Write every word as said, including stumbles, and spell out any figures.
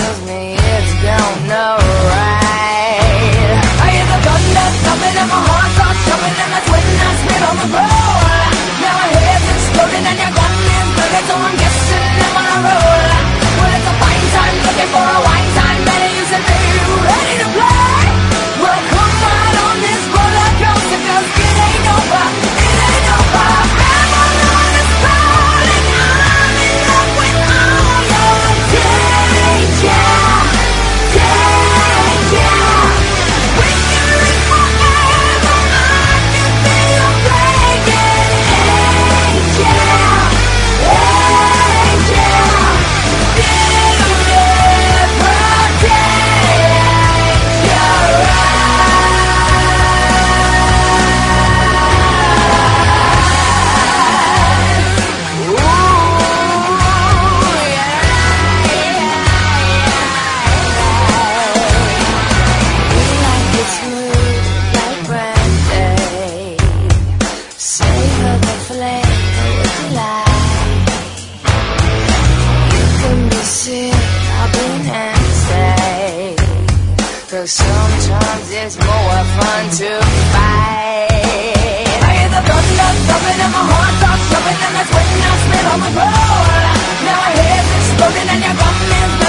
tells me it's gonna ride. I hear the thunder thumping and my heart starts jumping and that's when I spit on the floor. Now my head's exploding and your gun is burning, so I'm guessing I'm on a roll. Well, it's a fine time looking for a wine time, better you said, baby, you ready to play? Well, come right on this roller coaster, cause it ain't no pop, it ain't no pop. Avalon is falling, I'm in love with all your danger, danger. We can live forever, I can be your playing angel, angel. Sometimes it's more fun to fight. I hear the thunder thumping and my heart starts jumping, and that's when I spit on the floor. Now my head's exploding and your gum is